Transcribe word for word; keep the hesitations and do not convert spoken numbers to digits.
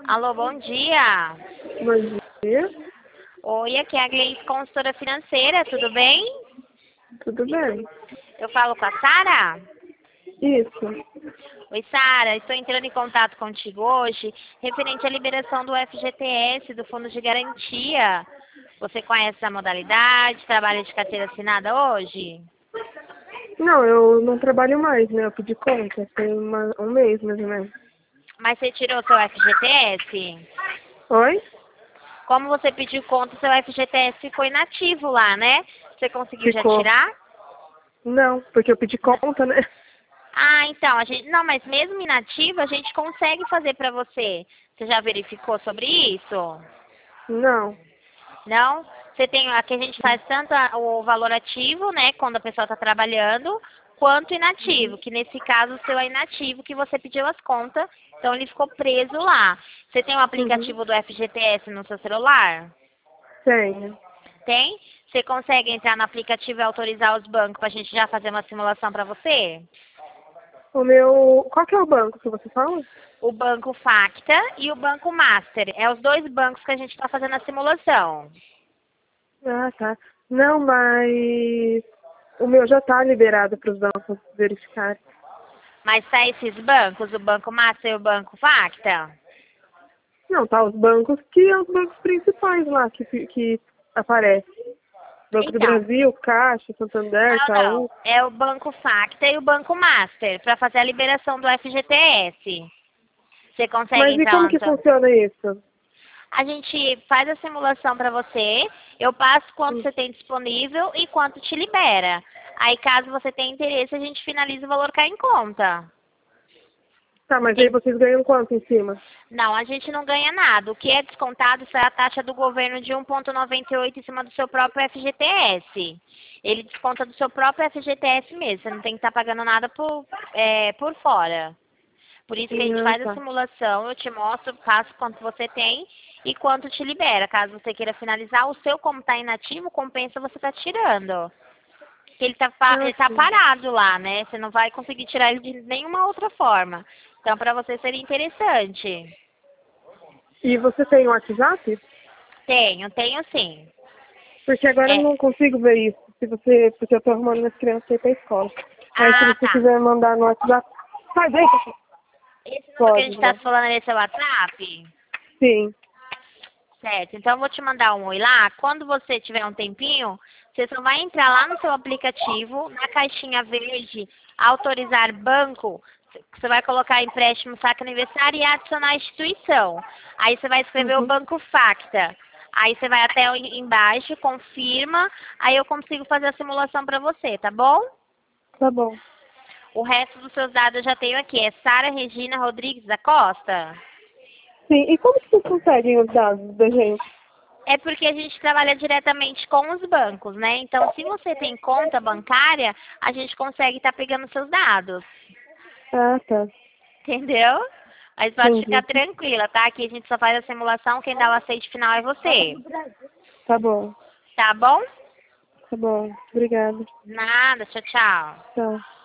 Alô, bom dia. Bom dia, Oi, aqui é a Gleice, consultora financeira, tudo bem? tudo bem? Eu falo com a Sara? Isso. Oi, Sara, estou entrando em contato contigo hoje referente à liberação do F G T S, do Fundo de Garantia. Você conhece a modalidade, trabalha de carteira assinada hoje? Não, eu não trabalho mais, né? Eu pedi conta, tem uma, um mês mais ou menos. Mas você tirou seu F G T S? Oi? Como você pediu conta, seu F G T S ficou inativo lá, né? Você conseguiu já Ficou. tirar? Não, porque eu pedi conta, né? Ah, então, a gente, não, mas mesmo inativo, a gente consegue fazer para você. Você já verificou sobre isso? Não. Não? Você tem, aqui a gente faz tanto a- o valor ativo, né, quando a pessoa está trabalhando, quanto inativo, que nesse caso o seu é inativo, que você pediu as contas, então ele ficou preso lá. Você tem o Uhum. aplicativo do F G T S no seu celular? Tenho. Tem? Você consegue entrar no aplicativo e autorizar os bancos para a gente já fazer uma simulação para você? O meu. Qual que é o banco que você fala? O Banco Facta e o Banco Master. É os dois bancos que a gente está fazendo a simulação. Ah, tá. Não, mas o meu já tá liberado para os bancos verificarem. Mas tá esses bancos, o Banco Master e o Banco Facta? Não, tá os bancos que são os bancos principais lá que, que aparecem. Banco do Então, Brasil, Caixa, Santander, não, não. Itaú. É o Banco Facta e o Banco Master para fazer a liberação do F G T S. Você consegue Mas e entrar como lá no que seu... funciona isso? A gente faz a simulação para você, eu passo quanto Hum. você tem disponível e quanto te libera. Aí, caso você tenha interesse, a gente finaliza o valor cair em conta. Tá, mas aí vocês ganham quanto em cima? Não, a gente não ganha nada. O que é descontado é a taxa do governo de um vírgula noventa e oito em cima do seu próprio F G T S. Ele desconta do seu próprio F G T S mesmo. Você não tem que estar pagando nada por, é, por fora. Por isso que a gente Ah, faz a tá. simulação, eu te mostro, passo quanto você tem e quanto te libera. Caso você queira finalizar, o seu, como está inativo, compensa você estar tirando. Porque ele está Ah, ele tá sim. parado lá, né? Você não vai conseguir tirar ele de nenhuma outra forma. Então, para você seria interessante. E você tem o WhatsApp? Tenho, tenho sim. Porque agora eu É. não consigo ver isso. Se você, porque eu tô arrumando minhas crianças aí pra escola. Aí se Ah, você tá. quiser mandar no WhatsApp. Sai daí, Cacá. Esse número que a gente Pode, está né? se falando é seu WhatsApp? Sim. Certo. Então, eu vou te mandar um oi lá. Quando você tiver um tempinho, você só vai entrar lá no seu aplicativo, na caixinha verde, autorizar banco. Você vai colocar empréstimo saque aniversário e adicionar a instituição. Aí você vai escrever o Uhum. Banco Facta. Aí você vai até o- embaixo, confirma. Aí eu consigo fazer a simulação para você, tá bom? Tá bom. O resto dos seus dados eu já tenho aqui. É Sara Regina Rodrigues da Costa. Sim. E como que vocês conseguem os dados da gente? É porque a gente trabalha diretamente com os bancos, né? Então, se você tem conta bancária, a gente consegue estar pegando seus dados. Ah, tá. Entendeu? Mas pode ficar Entendi. tranquila, tá? Aqui a gente só faz a simulação, quem dá o aceite final é você. Tá bom. Tá bom? Tá bom. Obrigada. Nada, tchau, tchau. Tchau.